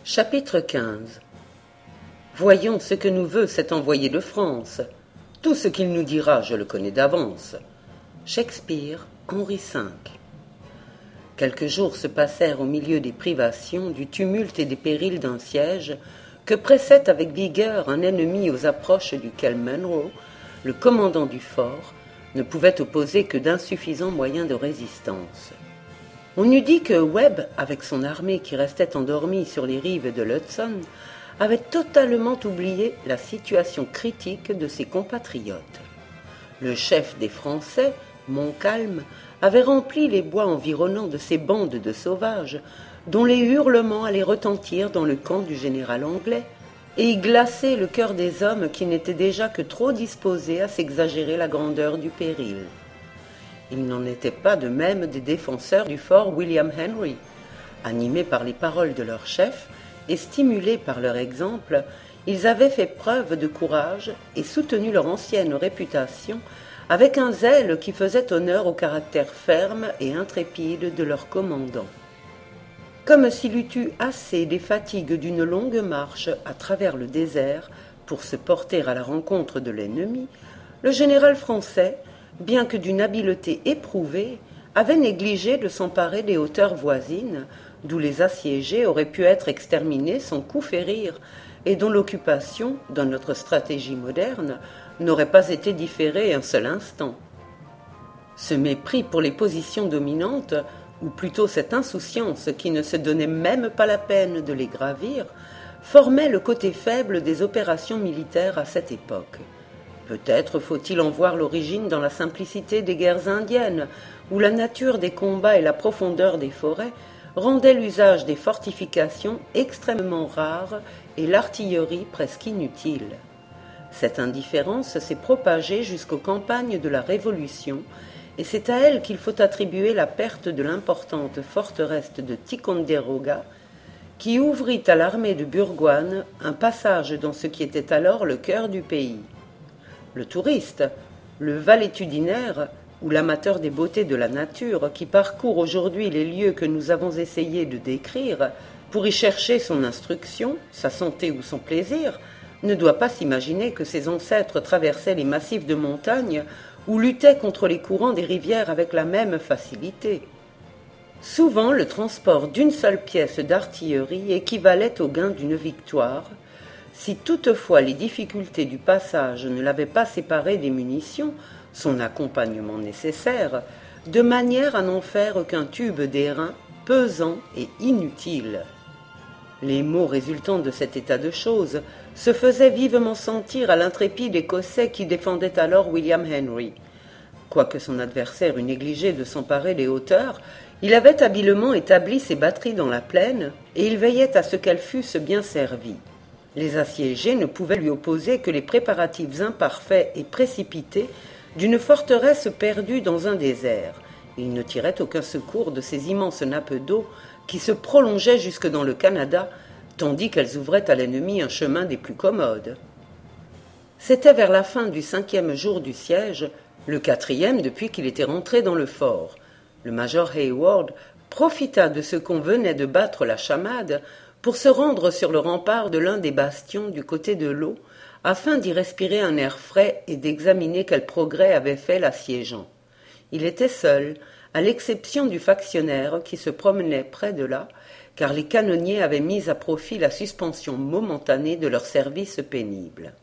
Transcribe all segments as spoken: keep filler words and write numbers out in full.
Chapitre quinze. Voyons ce que nous veut cet envoyé de France. Tout ce qu'il nous dira, je le connais d'avance. Shakespeare, Henri cinq. Quelques jours se passèrent au milieu des privations, du tumulte et des périls d'un siège que pressait avec vigueur un ennemi aux approches duquel Munro, le commandant du fort, ne pouvait opposer que d'insuffisants moyens de résistance. On eût dit que Webb, avec son armée qui restait endormie sur les rives de l'Hudson, avait totalement oublié la situation critique de ses compatriotes. Le chef des Français, Montcalm, avait rempli les bois environnants de ces bandes de sauvages, dont les hurlements allaient retentir dans le camp du général anglais, et y glacer le cœur des hommes qui n'étaient déjà que trop disposés à s'exagérer la grandeur du péril. Il n'en était pas de même des défenseurs du fort William Henry. Animés par les paroles de leur chef et stimulés par leur exemple, ils avaient fait preuve de courage et soutenu leur ancienne réputation avec un zèle qui faisait honneur au caractère ferme et intrépide de leur commandant. Comme s'il eût eu assez des fatigues d'une longue marche à travers le désert pour se porter à la rencontre de l'ennemi, le général français, bien que d'une habileté éprouvée, avait négligé de s'emparer des hauteurs voisines, d'où les assiégés auraient pu être exterminés sans coup férir, et dont l'occupation, dans notre stratégie moderne, n'aurait pas été différée un seul instant. Ce mépris pour les positions dominantes, ou plutôt cette insouciance qui ne se donnait même pas la peine de les gravir, formait le côté faible des opérations militaires à cette époque. Peut-être faut-il en voir l'origine dans la simplicité des guerres indiennes, où la nature des combats et la profondeur des forêts rendaient l'usage des fortifications extrêmement rare et l'artillerie presque inutile. Cette indifférence s'est propagée jusqu'aux campagnes de la Révolution, et c'est à elle qu'il faut attribuer la perte de l'importante forteresse de Ticonderoga, qui ouvrit à l'armée de Burgoyne un passage dans ce qui était alors le cœur du pays. Le touriste, le valétudinaire ou l'amateur des beautés de la nature qui parcourt aujourd'hui les lieux que nous avons essayé de décrire pour y chercher son instruction, sa santé ou son plaisir, ne doit pas s'imaginer que ses ancêtres traversaient les massifs de montagnes ou luttaient contre les courants des rivières avec la même facilité. Souvent, le transport d'une seule pièce d'artillerie équivalait au gain d'une victoire, si toutefois les difficultés du passage ne l'avaient pas séparé des munitions, son accompagnement nécessaire, de manière à n'en faire qu'un tube d'airain pesant et inutile. Les maux résultant de cet état de choses se faisaient vivement sentir à l'intrépide Écossais qui défendait alors William Henry. Quoique son adversaire eût négligé de s'emparer des hauteurs, il avait habilement établi ses batteries dans la plaine et il veillait à ce qu'elles fussent bien servies. Les assiégés ne pouvaient lui opposer que les préparatifs imparfaits et précipités d'une forteresse perdue dans un désert. Il ne tirait aucun secours de ces immenses nappes d'eau qui se prolongeaient jusque dans le Canada, tandis qu'elles ouvraient à l'ennemi un chemin des plus commodes. C'était vers la fin du cinquième jour du siège, le quatrième depuis qu'il était rentré dans le fort. Le major Hayward profita de ce qu'on venait de battre la chamade pour se rendre sur le rempart de l'un des bastions du côté de l'eau, afin d'y respirer un air frais et d'examiner quel progrès avait fait l'assiégeant. Il était seul, à l'exception du factionnaire qui se promenait près de là, car les canonniers avaient mis à profit la suspension momentanée de leur service pénible.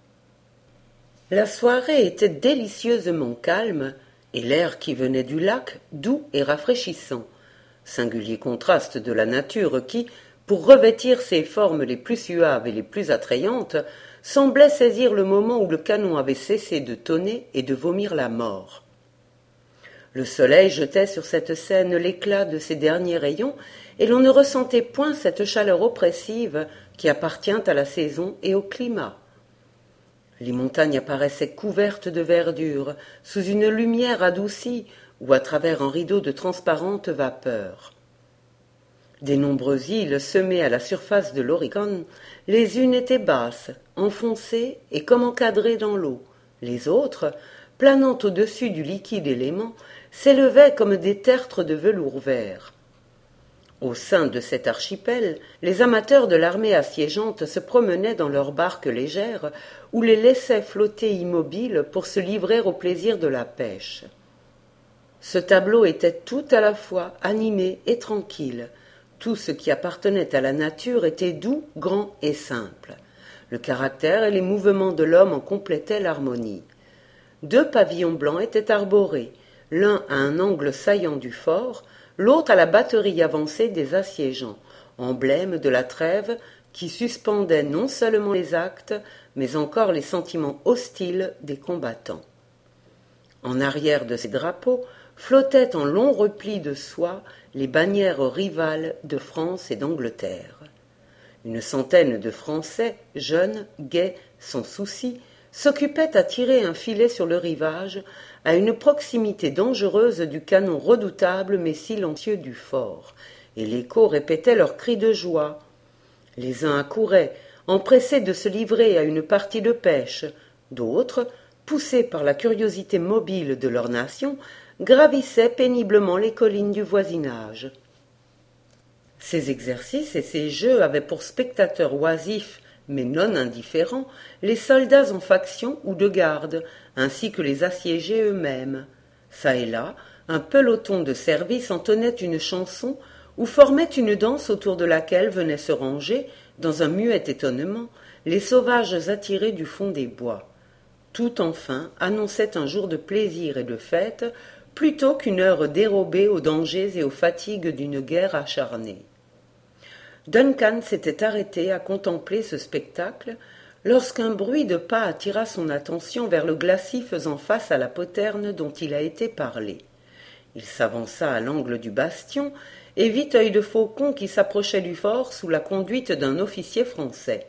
La soirée était délicieusement calme, et l'air qui venait du lac doux et rafraîchissant, singulier contraste de la nature qui, pour revêtir ses formes les plus suaves et les plus attrayantes, semblait saisir le moment où le canon avait cessé de tonner et de vomir la mort. Le soleil jetait sur cette scène l'éclat de ses derniers rayons, et l'on ne ressentait point cette chaleur oppressive qui appartient à la saison et au climat. Les montagnes apparaissaient couvertes de verdure, sous une lumière adoucie ou à travers un rideau de transparente vapeur. Des nombreuses îles semées à la surface de l'Oregon, les unes étaient basses, enfoncées et comme encadrées dans l'eau. Les autres, planant au-dessus du liquide élément, s'élevaient comme des tertres de velours vert. Au sein de cet archipel, les amateurs de l'armée assiégeante se promenaient dans leurs barques légères ou les laissaient flotter immobiles pour se livrer au plaisir de la pêche. Ce tableau était tout à la fois animé et tranquille. Tout ce qui appartenait à la nature était doux, grand et simple. Le caractère et les mouvements de l'homme en complétaient l'harmonie. Deux pavillons blancs étaient arborés, l'un à un angle saillant du fort, l'autre à la batterie avancée des assiégeants, emblème de la trêve qui suspendait non seulement les actes, mais encore les sentiments hostiles des combattants. En arrière de ces drapeaux flottaient en longs replis de soie les bannières rivales de France et d'Angleterre. Une centaine de Français, jeunes, gais, sans souci, s'occupaient à tirer un filet sur le rivage, à une proximité dangereuse du canon redoutable mais silencieux du fort, et l'écho répétait leurs cris de joie. Les uns accouraient, empressés de se livrer à une partie de pêche, d'autres, poussés par la curiosité mobile de leur nation, gravissaient péniblement les collines du voisinage. Ces exercices et ces jeux avaient pour spectateurs oisifs, mais non indifférents, les soldats en faction ou de garde, ainsi que les assiégés eux-mêmes. Çà et là, un peloton de service entonnait une chanson ou formait une danse autour de laquelle venaient se ranger, dans un muet étonnement, les sauvages attirés du fond des bois. Tout enfin annonçait un jour de plaisir et de fête, plutôt qu'une heure dérobée aux dangers et aux fatigues d'une guerre acharnée. Duncan s'était arrêté à contempler ce spectacle lorsqu'un bruit de pas attira son attention vers le glacis faisant face à la poterne dont il a été parlé. Il s'avança à l'angle du bastion et vit Œil de Faucon qui s'approchait du fort sous la conduite d'un officier français.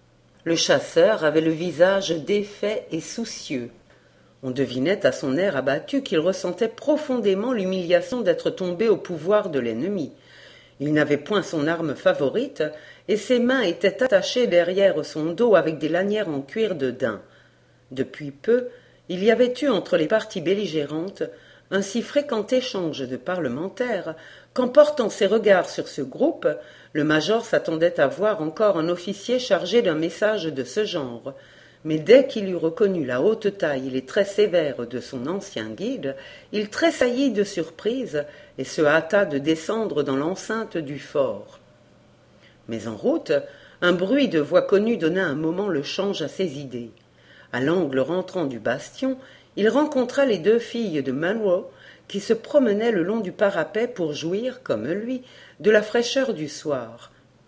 Le chasseur avait le visage défait et soucieux. On devinait à son air abattu qu'il ressentait profondément l'humiliation d'être tombé au pouvoir de l'ennemi. Il n'avait point son arme favorite, et ses mains étaient attachées derrière son dos avec des lanières en cuir de daim. Depuis peu, il y avait eu entre les parties belligérantes un si fréquent échange de parlementaires qu'en portant ses regards sur ce groupe, le major s'attendait à voir encore un officier chargé d'un message de ce genre. Mais dès qu'il eut reconnu la haute taille et les traits sévères de son ancien guide, il tressaillit de surprise et se hâta de descendre dans l'enceinte du fort. Mais en route, un bruit de voix connue donna un moment le change à ses idées. À l'angle rentrant du bastion, il rencontra les deux filles de Munro qui se promenaient le long du parapet pour jouir, comme lui, de la fraîcheur du soir.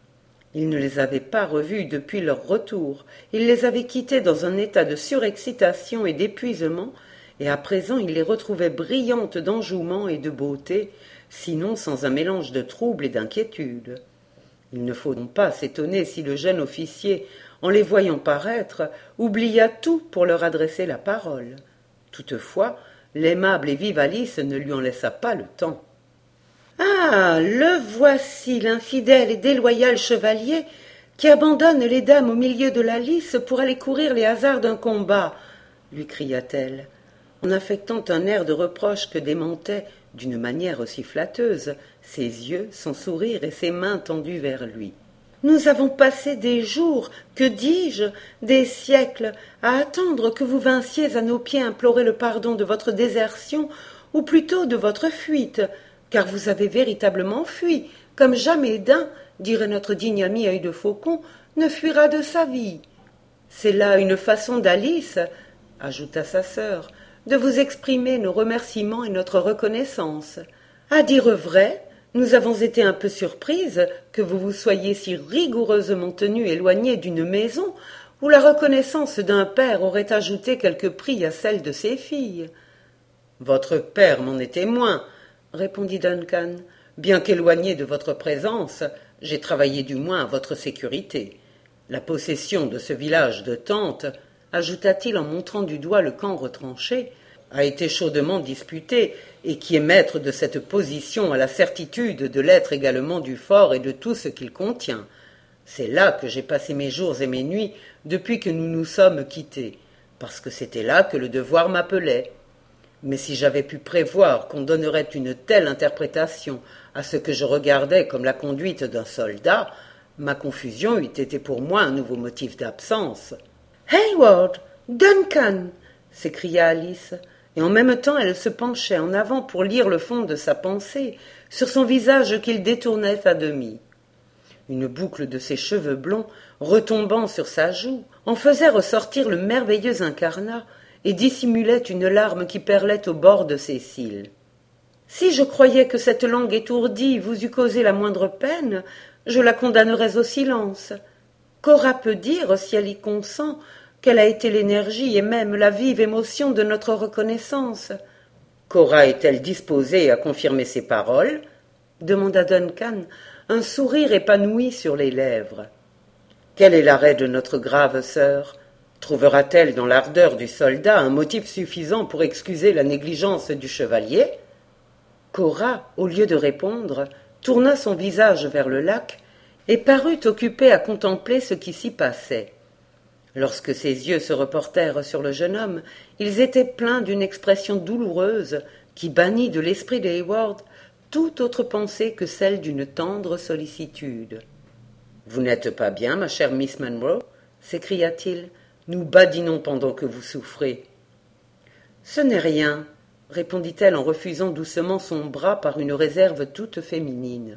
Il ne les avait pas revues depuis leur retour, il les avait quittées dans un état de surexcitation et d'épuisement, et à présent il les retrouvait brillantes d'enjouement et de beauté, sinon sans un mélange de trouble et d'inquiétude. Il ne faut donc pas s'étonner si le jeune officier, en les voyant paraître, oublia tout pour leur adresser la parole. Toutefois, l'aimable et vive Alice ne lui en laissa pas le temps. « Ah, le voici, l'infidèle et déloyal chevalier qui abandonne les dames au milieu de la lice pour aller courir les hasards d'un combat !» lui cria-t-elle, en affectant un air de reproche que démentait, d'une manière aussi flatteuse, ses yeux, son sourire et ses mains tendues vers lui. « Nous avons passé des jours, que dis-je, des siècles, à attendre que vous vinssiez à nos pieds implorer le pardon de votre désertion, ou plutôt de votre fuite, car vous avez véritablement fui, comme jamais d'un, dirait notre digne ami Œil de Faucon, ne fuira de sa vie. C'est là une façon d'Alice, ajouta sa sœur, de vous exprimer nos remerciements et notre reconnaissance. À dire vrai, nous avons été un peu surprises que vous vous soyez si rigoureusement tenu éloigné d'une maison où la reconnaissance d'un père aurait ajouté quelque prix à celle de ses filles. Votre père m'en est témoin, répondit Duncan. Bien qu'éloigné de votre présence, j'ai travaillé du moins à votre sécurité. La possession de ce village de Tente, ajouta-t-il en montrant du doigt le camp retranché, a été chaudement disputée, et qui est maître de cette position a la certitude de l'être également du fort et de tout ce qu'il contient. C'est là que j'ai passé mes jours et mes nuits depuis que nous nous sommes quittés, parce que c'était là que le devoir m'appelait. Mais si j'avais pu prévoir qu'on donnerait une telle interprétation à ce que je regardais comme la conduite d'un soldat, ma confusion eût été pour moi un nouveau motif d'absence. « Hayward! Duncan !» s'écria Alice, et en même temps elle se penchait en avant pour lire le fond de sa pensée sur son visage qu'il détournait à demi. Une boucle de ses cheveux blonds, retombant sur sa joue, en faisait ressortir le merveilleux incarnat et dissimulait une larme qui perlait au bord de ses cils. « Si je croyais que cette langue étourdie vous eût causé la moindre peine, je la condamnerais au silence. Cora peut dire, si elle y consent, qu'elle a été l'énergie et même la vive émotion de notre reconnaissance. »« Cora est-elle disposée à confirmer ses paroles ?» demanda Duncan, un sourire épanoui sur les lèvres. « Quel est l'arrêt de notre grave sœur ? Trouvera-t-elle dans l'ardeur du soldat un motif suffisant pour excuser la négligence du chevalier ?» Cora, au lieu de répondre, tourna son visage vers le lac et parut occupée à contempler ce qui s'y passait. Lorsque ses yeux se reportèrent sur le jeune homme, ils étaient pleins d'une expression douloureuse qui bannit de l'esprit de Hayward toute autre pensée que celle d'une tendre sollicitude. « Vous n'êtes pas bien, ma chère Miss Munro ?» s'écria-t-il. « Nous badinons pendant que vous souffrez. »« Ce n'est rien, » répondit-elle en refusant doucement son bras par une réserve toute féminine.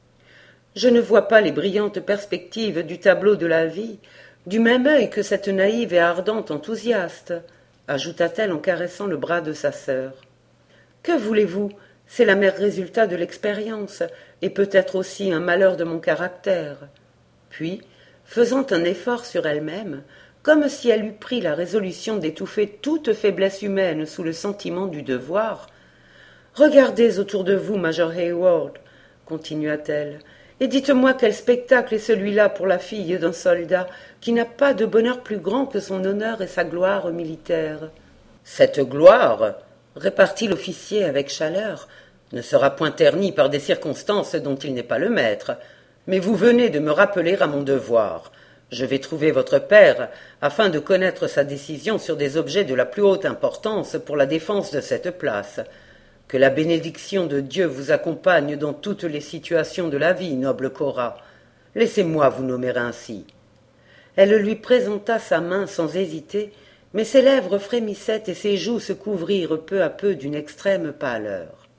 « Je ne vois pas les brillantes perspectives du tableau de la vie du même œil que cette naïve et ardente enthousiaste, ajouta-t-elle en caressant le bras de sa sœur. « Que voulez-vous ? C'est l'amer résultat de l'expérience, et peut-être aussi un malheur de mon caractère. » Puis, faisant un effort sur elle-même, comme si elle eût pris la résolution d'étouffer toute faiblesse humaine sous le sentiment du devoir, « Regardez autour de vous, Major Hayward, » continua-t-elle, « et dites-moi quel spectacle est celui-là pour la fille d'un soldat qui n'a pas de bonheur plus grand que son honneur et sa gloire militaire. »« Cette gloire, » répartit l'officier avec chaleur, « ne sera point ternie par des circonstances dont il n'est pas le maître. Mais vous venez de me rappeler à mon devoir. Je vais trouver votre père afin de connaître sa décision sur des objets de la plus haute importance pour la défense de cette place. Que la bénédiction de Dieu vous accompagne dans toutes les situations de la vie, noble Cora. Laissez-moi vous nommer ainsi. » Elle lui présenta sa main sans hésiter, mais ses lèvres frémissaient et ses joues se couvrirent peu à peu d'une extrême pâleur.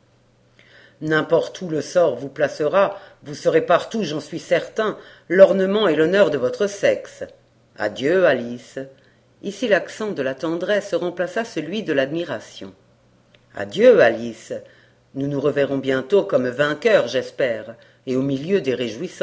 « N'importe où le sort vous placera, vous serez partout, j'en suis certain, l'ornement et l'honneur de votre sexe. Adieu, Alice. » Ici l'accent de la tendresse remplaça celui de l'admiration. « Adieu, Alice. Nous nous reverrons bientôt comme vainqueurs, j'espère, et au milieu des réjouissances. »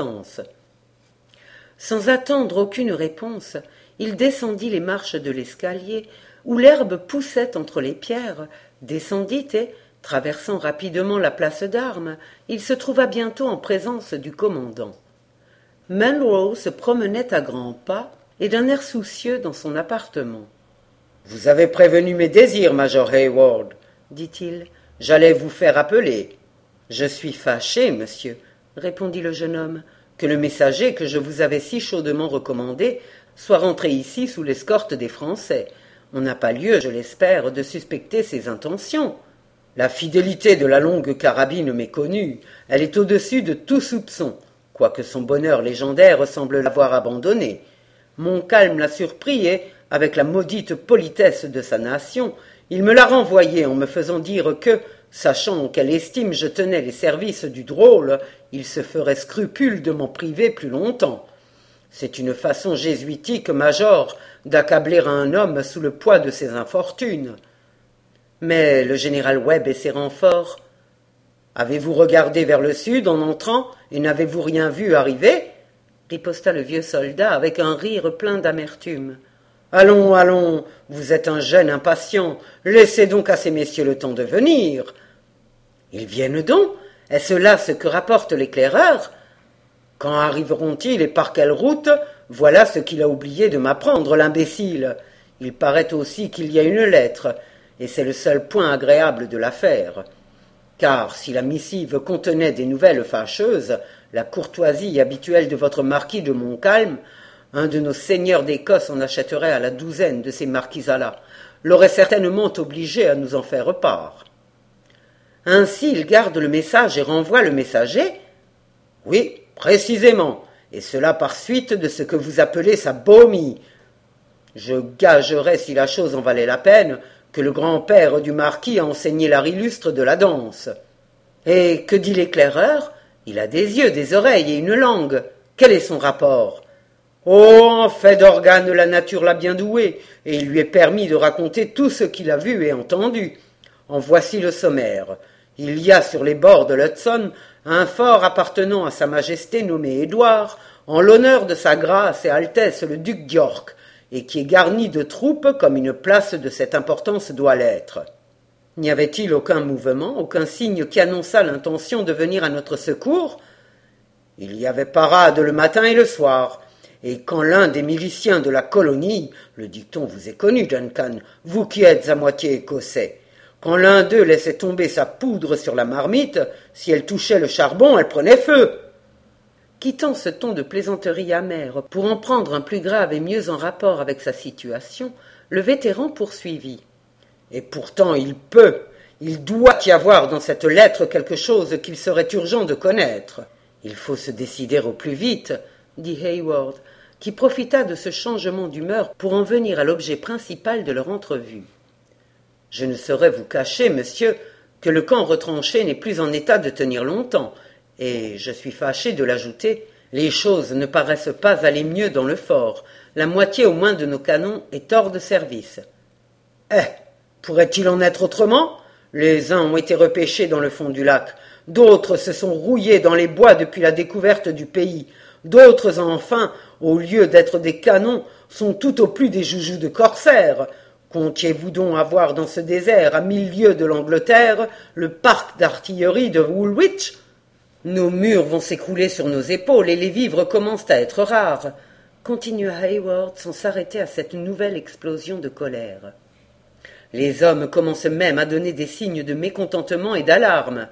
Sans attendre aucune réponse, il descendit les marches de l'escalier, où l'herbe poussait entre les pierres, descendit et, traversant rapidement la place d'armes, il se trouva bientôt en présence du commandant. Munro se promenait à grands pas et d'un air soucieux dans son appartement. « Vous avez prévenu mes désirs, Major Hayward, » dit-il. « J'allais vous faire appeler. »« Je suis fâché, monsieur, » répondit le jeune homme, « que le messager que je vous avais si chaudement recommandé soit rentré ici sous l'escorte des Français. On n'a pas lieu, je l'espère, de suspecter ses intentions. La fidélité de la longue carabine m'est connue. Elle est au-dessus de tout soupçon, quoique son bonheur légendaire semble l'avoir abandonné. Montcalm l'a surpris et, avec la maudite politesse de sa nation, il me l'a renvoyé en me faisant dire que, sachant en quelle estime je tenais les services du drôle, il se ferait scrupule de m'en priver plus longtemps. C'est une façon jésuitique, Major, d'accabler un homme sous le poids de ses infortunes. Mais le général Webb et ses renforts. Avez-vous regardé vers le sud en entrant et n'avez-vous rien vu arriver ? Riposta le vieux soldat avec un rire plein d'amertume. Allons, allons, vous êtes un jeune impatient, laissez donc à ces messieurs le temps de venir. Ils viennent donc, est-ce là ce que rapporte l'éclaireur ? Quand arriveront-ils et par quelle route ? Voilà ce qu'il a oublié de m'apprendre, l'imbécile. Il paraît aussi qu'il y a une lettre, et c'est le seul point agréable de l'affaire. Car si la missive contenait des nouvelles fâcheuses, la courtoisie habituelle de votre marquis de Montcalm, un de nos seigneurs d'Écosse en achèterait à la douzaine de ces marquisats-là. l'aurait certainement obligé à nous en faire part. Ainsi il garde le message et renvoie le messager? Oui, précisément, et cela par suite de ce que vous appelez sa bomie. Je gagerais, si la chose en valait la peine, que le grand-père du marquis a enseigné l'art illustre de la danse. Et que dit l'éclaireur? Il a des yeux, des oreilles et une langue. Quel est son rapport? Oh, en fait d'organe, la nature l'a bien doué, et il lui est permis de raconter tout ce qu'il a vu et entendu. En voici le sommaire. Il y a sur les bords de l'Hudson un fort appartenant à sa majesté nommé Édouard, en l'honneur de sa grâce et altesse le duc d'York, et qui est garni de troupes comme une place de cette importance doit l'être. N'y avait-il aucun mouvement, aucun signe qui annonçât l'intention de venir à notre secours? Il y avait parade le matin et le soir, et quand l'un des miliciens de la colonie, le dicton vous est connu, Duncan, vous qui êtes à moitié écossais, quand l'un d'eux laissait tomber sa poudre sur la marmite, si elle touchait le charbon, elle prenait feu. Quittant ce ton de plaisanterie amère pour en prendre un plus grave et mieux en rapport avec sa situation, le vétéran poursuivit. Et pourtant il peut, il doit y avoir dans cette lettre quelque chose qu'il serait urgent de connaître. Il faut se décider au plus vite, dit Hayward, qui profita de ce changement d'humeur pour en venir à l'objet principal de leur entrevue. Je ne saurais vous cacher, monsieur, que le camp retranché n'est plus en état de tenir longtemps, et je suis fâché de l'ajouter, les choses ne paraissent pas aller mieux dans le fort. La moitié au moins de nos canons est hors de service. Eh, pourrait-il en être autrement? Les uns ont été repêchés dans le fond du lac, d'autres se sont rouillés dans les bois depuis la découverte du pays, d'autres enfin, au lieu d'être des canons, sont tout au plus des joujoux de corsaires. Comptiez-vous donc avoir dans ce désert, à mille lieues de l'Angleterre, le parc d'artillerie de Woolwich? Nos murs vont s'écrouler sur nos épaules et les vivres commencent à être rares, continua Hayward sans s'arrêter à cette nouvelle explosion de colère. Les hommes commencent même à donner des signes de mécontentement et d'alarme.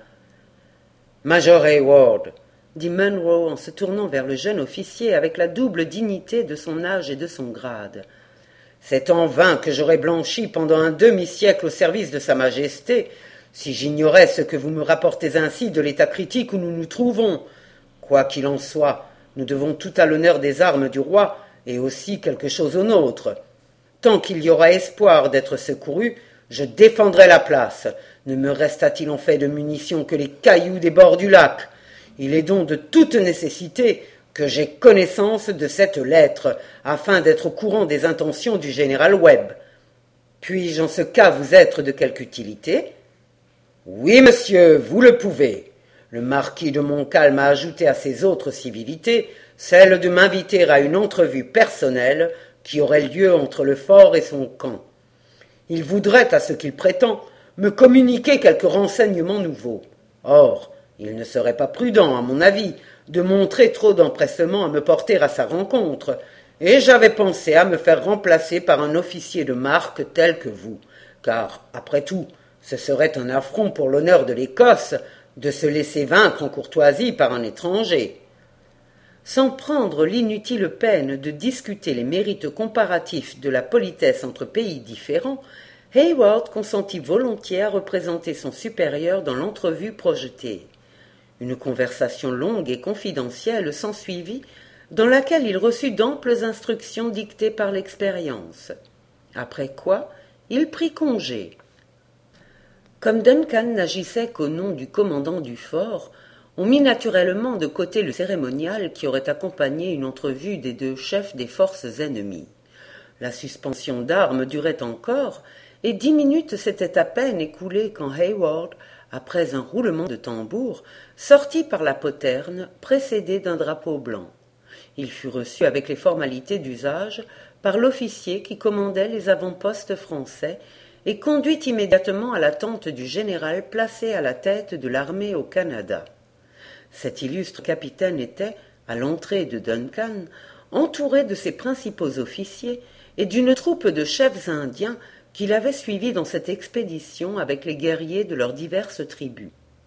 Major Hayward, dit Munro en se tournant vers le jeune officier avec la double dignité de son âge et de son grade. C'est en vain que j'aurais blanchi pendant un demi-siècle au service de Sa Majesté, si j'ignorais ce que vous me rapportez ainsi de l'état critique où nous nous trouvons. Quoi qu'il en soit, nous devons tout à l'honneur des armes du roi, et aussi quelque chose au nôtre. Tant qu'il y aura espoir d'être secouru, je défendrai la place. Ne me resta-t-il en fait de munitions que les cailloux des bords du lac? Il est donc de toute nécessité que j'ai connaissance de cette lettre, afin d'être au courant des intentions du général Webb. Puis-je en ce cas vous être de quelque utilité? Oui, monsieur, vous le pouvez. Le marquis de Montcalm a ajouté à ses autres civilités celle de m'inviter à une entrevue personnelle qui aurait lieu entre le fort et son camp. Il voudrait, à ce qu'il prétend, me communiquer quelques renseignements nouveaux. Or, il ne serait pas prudent, à mon avis, de montrer trop d'empressement à me porter à sa rencontre, et j'avais pensé à me faire remplacer par un officier de marque tel que vous, car, après tout, ce serait un affront pour l'honneur de l'Écosse de se laisser vaincre en courtoisie par un étranger. Sans prendre l'inutile peine de discuter les mérites comparatifs de la politesse entre pays différents, Hayward consentit volontiers à représenter son supérieur dans l'entrevue projetée. Une conversation longue et confidentielle s'ensuivit, dans laquelle il reçut d'amples instructions dictées par l'expérience. Après quoi, il prit congé. Comme Duncan n'agissait qu'au nom du commandant du fort, on mit naturellement de côté le cérémonial qui aurait accompagné une entrevue des deux chefs des forces ennemies. La suspension d'armes durait encore, et dix minutes s'étaient à peine écoulées quand Hayward, après un roulement de tambour, sortit par la poterne, précédé d'un drapeau blanc. Il fut reçu avec les formalités d'usage par l'officier qui commandait les avant-postes français et conduit immédiatement à la tente du général placé à la tête de l'armée au Canada. Cet illustre capitaine était, à l'entrée de Duncan, entouré de ses principaux officiers et d'une troupe de chefs indiens qui l'avaient suivi dans cette expédition avec les guerriers de leurs diverses tribus.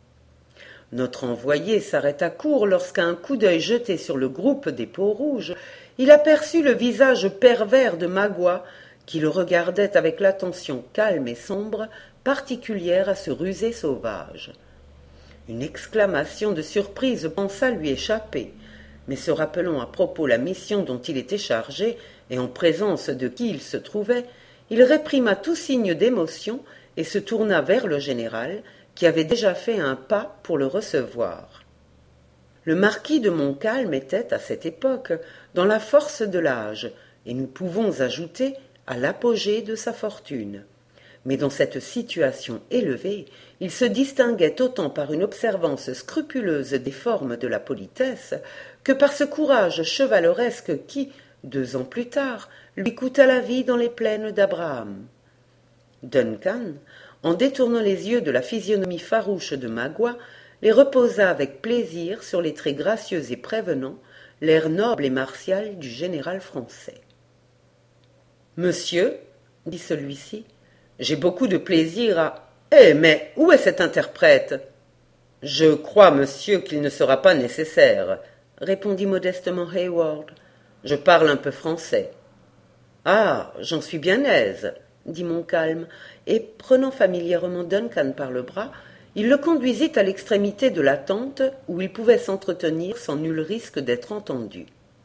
Notre envoyé s'arrêta court lorsqu'à un coup d'œil jeté sur le groupe des Peaux-Rouges, il aperçut le visage pervers de Magua qui le regardait avec l'attention calme et sombre particulière à ce rusé sauvage. Une exclamation de surprise pensa lui échapper, mais se rappelant à propos la mission dont il était chargé et en présence de qui il se trouvait, il réprima tout signe d'émotion et se tourna vers le général, qui avait déjà fait un pas pour le recevoir. Le marquis de Montcalm était, à cette époque, dans la force de l'âge, et nous pouvons ajouter à l'apogée de sa fortune. Mais dans cette situation élevée, il se distinguait autant par une observance scrupuleuse des formes de la politesse que par ce courage chevaleresque qui, deux ans plus tard, lui coûta la vie dans les plaines d'Abraham. Duncan, en détournant les yeux de la physionomie farouche de Magua, les reposa avec plaisir sur les traits gracieux et prévenants, l'air noble et martial du général français. « Monsieur, dit celui-ci, j'ai beaucoup de plaisir à... Eh, mais où est cet interprète ?»« Je crois, monsieur, qu'il ne sera pas nécessaire, » répondit modestement Hayward. « Je parle un peu français. »« Ah, j'en suis bien aise, » dit Montcalm, et, prenant familièrement Duncan par le bras, il le conduisit à l'extrémité de la tente où il pouvait s'entretenir sans nul risque d'être entendu.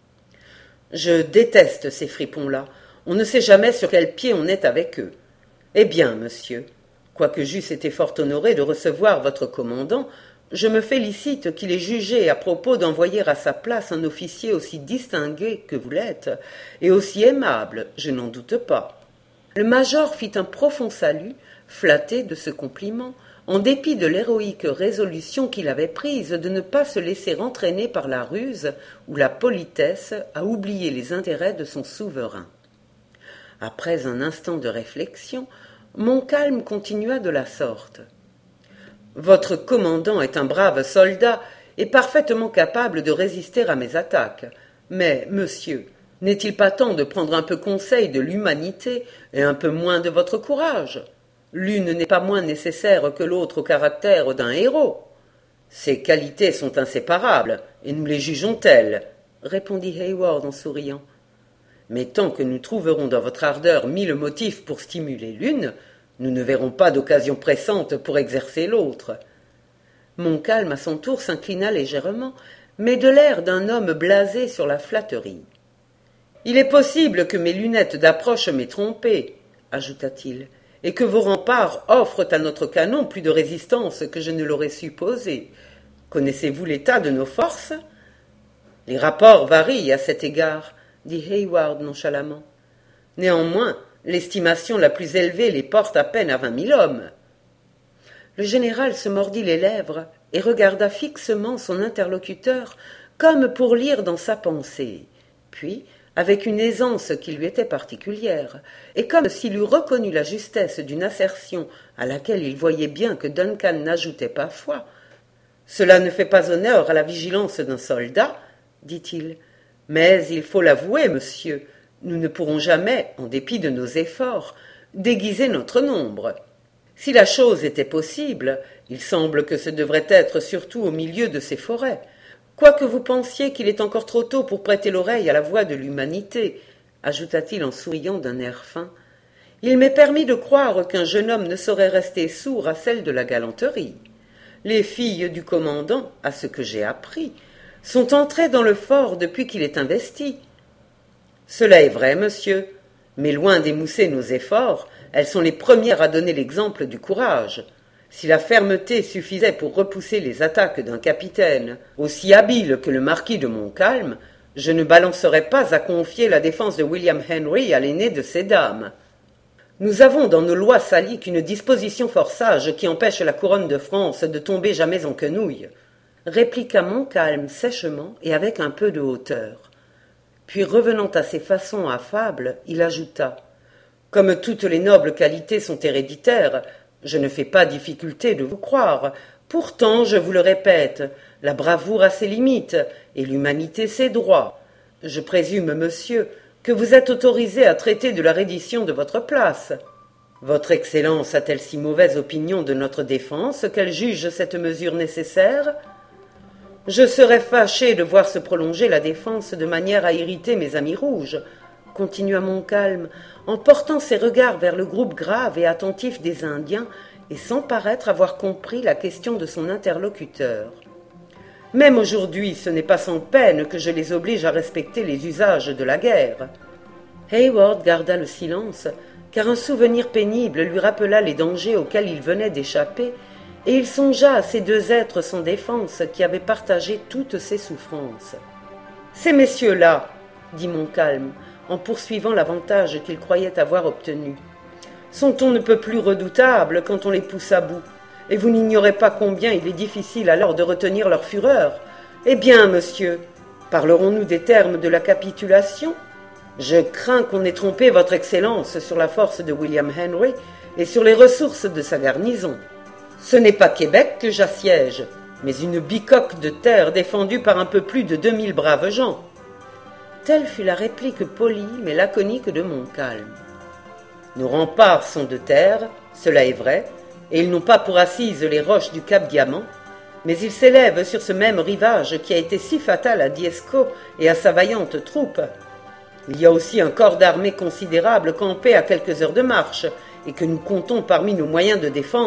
« Je déteste ces fripons-là. On ne sait jamais sur quel pied on est avec eux. Eh bien, monsieur, quoique j'eusse été fort honoré de recevoir votre commandant, je me félicite qu'il ait jugé à propos d'envoyer à sa place un officier aussi distingué que vous l'êtes, et aussi aimable, je n'en doute pas. » Le major fit un profond salut, flatté de ce compliment, en dépit de l'héroïque résolution qu'il avait prise de ne pas se laisser entraîner par la ruse ou la politesse à oublier les intérêts de son souverain. Après un instant de réflexion, Montcalm continua de la sorte. « Votre commandant est un brave soldat et parfaitement capable de résister à mes attaques. Mais, monsieur, n'est-il pas temps de prendre un peu conseil de l'humanité et un peu moins de votre courage ? L'une n'est pas moins nécessaire que l'autre au caractère d'un héros. Ces qualités sont inséparables, et nous les jugeons telles, » répondit Hayward en souriant. Mais tant que nous trouverons dans votre ardeur mille motifs pour stimuler l'une, nous ne verrons pas d'occasion pressante pour exercer l'autre. Montcalm, à son tour, s'inclina légèrement, mais de l'air d'un homme blasé sur la flatterie. « Il est possible que mes lunettes d'approche m'aient trompé, » ajouta-t-il, « et que vos remparts offrent à notre canon plus de résistance que je ne l'aurais supposé. Connaissez-vous l'état de nos forces ? » « Les rapports varient à cet égard, » dit Hayward nonchalamment. « Néanmoins, l'estimation la plus élevée les porte à peine à vingt mille hommes. » Le général se mordit les lèvres et regarda fixement son interlocuteur comme pour lire dans sa pensée. Puis, avec une aisance qui lui était particulière, et comme s'il eût reconnu la justesse d'une assertion à laquelle il voyait bien que Duncan n'ajoutait pas foi, « Cela ne fait pas honneur à la vigilance d'un soldat, » dit-il. « Mais il faut l'avouer, monsieur, nous ne pourrons jamais, en dépit de nos efforts, déguiser notre nombre. Si la chose était possible, il semble que ce devrait être surtout au milieu de ces forêts. Quoique vous pensiez qu'il est encore trop tôt pour prêter l'oreille à la voix de l'humanité, » ajouta-t-il en souriant d'un air fin, « il m'est permis de croire qu'un jeune homme ne saurait rester sourd à celle de la galanterie. Les filles du commandant, à ce que j'ai appris, sont entrées dans le fort depuis qu'il est investi. Cela est vrai, monsieur, mais loin d'émousser nos efforts, elles sont les premières à donner l'exemple du courage. Si la fermeté suffisait pour repousser les attaques d'un capitaine aussi habile que le marquis de Montcalm, je ne balancerais pas à confier la défense de William Henry à l'aîné de ces dames. Nous avons dans nos lois saliques une disposition fort sage qui empêche la couronne de France de tomber jamais en quenouille, répliqua Montcalm sèchement et avec un peu de hauteur. Puis, revenant à ses façons affables, il ajouta « Comme toutes les nobles qualités sont héréditaires, je ne fais pas difficulté de vous croire. Pourtant, je vous le répète, la bravoure a ses limites et l'humanité ses droits. Je présume, monsieur, que vous êtes autorisé à traiter de la reddition de votre place. Votre Excellence a-t-elle si mauvaise opinion de notre défense qu'elle juge cette mesure nécessaire ? Je serais fâché de voir se prolonger la défense de manière à irriter mes amis rouges. continua Montcalm, en portant ses regards vers le groupe grave et attentif des Indiens et sans paraître avoir compris la question de son interlocuteur. Même aujourd'hui, ce n'est pas sans peine que je les oblige à respecter les usages de la guerre. Hayward garda le silence, car un souvenir pénible lui rappela les dangers auxquels il venait d'échapper, et il songea à ces deux êtres sans défense qui avaient partagé toutes ses souffrances. « Ces messieurs-là, » dit Montcalm, en poursuivant l'avantage qu'il croyait avoir obtenu, « sont on ne peut plus redoutables quand on les pousse à bout, et vous n'ignorez pas combien il est difficile alors de retenir leur fureur. Eh bien, monsieur, parlerons-nous des termes de la capitulation ? Je crains qu'on ait trompé votre Excellence sur la force de William Henry et sur les ressources de sa garnison. Ce n'est pas Québec que j'assiège, mais une bicoque de terre défendue par un peu plus de deux mille braves gens. » Telle fut la réplique polie mais laconique de Montcalm. « Nos remparts sont de terre, cela est vrai, et ils n'ont pas pour assises les roches du Cap Diamant, mais ils s'élèvent sur ce même rivage qui a été si fatal à Dieskau et à sa vaillante troupe. Il y a aussi un corps d'armée considérable campé à quelques heures de marche, et que nous comptons parmi nos moyens de défense. »«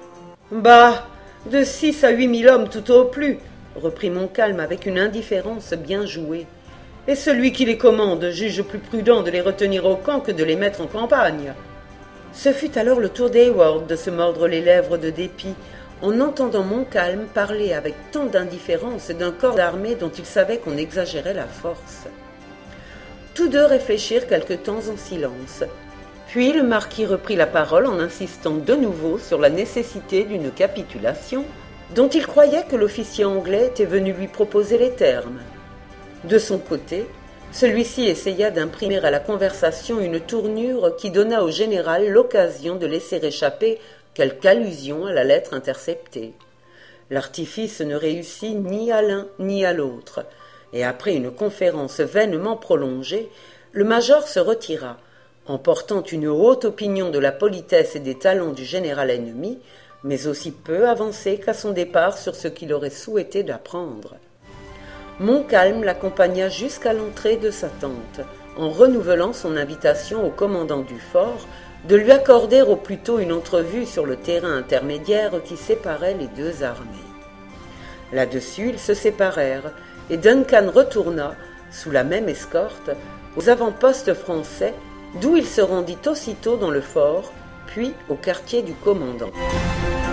Bah, de six à huit mille hommes tout au plus, » reprit Montcalm avec une indifférence bien jouée. « Et celui qui les commande juge plus prudent de les retenir au camp que de les mettre en campagne. » Ce fut alors le tour d'Hayward de se mordre les lèvres de dépit, en entendant Montcalm parler avec tant d'indifférence d'un corps d'armée dont il savait qu'on exagérait la force. Tous deux réfléchirent quelque temps en silence. Puis le marquis reprit la parole en insistant de nouveau sur la nécessité d'une capitulation, dont il croyait que l'officier anglais était venu lui proposer les termes. De son côté, celui-ci essaya d'imprimer à la conversation une tournure qui donna au général l'occasion de laisser échapper quelque allusion à la lettre interceptée. L'artifice ne réussit ni à l'un ni à l'autre, et après une conférence vainement prolongée, le major se retira, emportant une haute opinion de la politesse et des talents du général ennemi, mais aussi peu avancé qu'à son départ sur ce qu'il aurait souhaité d'apprendre. Montcalm l'accompagna jusqu'à l'entrée de sa tente, en renouvelant son invitation au commandant du fort de lui accorder au plus tôt une entrevue sur le terrain intermédiaire qui séparait les deux armées. Là-dessus, ils se séparèrent, et Duncan retourna, sous la même escorte, aux avant-postes français, d'où il se rendit aussitôt dans le fort, puis au quartier du commandant.